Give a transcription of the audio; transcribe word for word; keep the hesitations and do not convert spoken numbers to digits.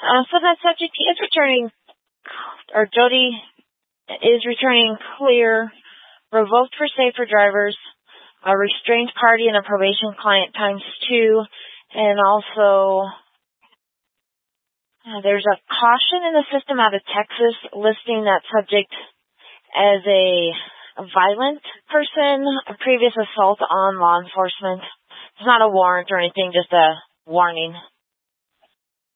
Uh, so that subject is returning, or Jody is returning clear, revoked for safer drivers, a restrained party and a probation client times two, and also uh, there's a caution in the system out of Texas listing that subject as a, a violent person, a previous assault on law enforcement. It's not a warrant or anything, just a warning.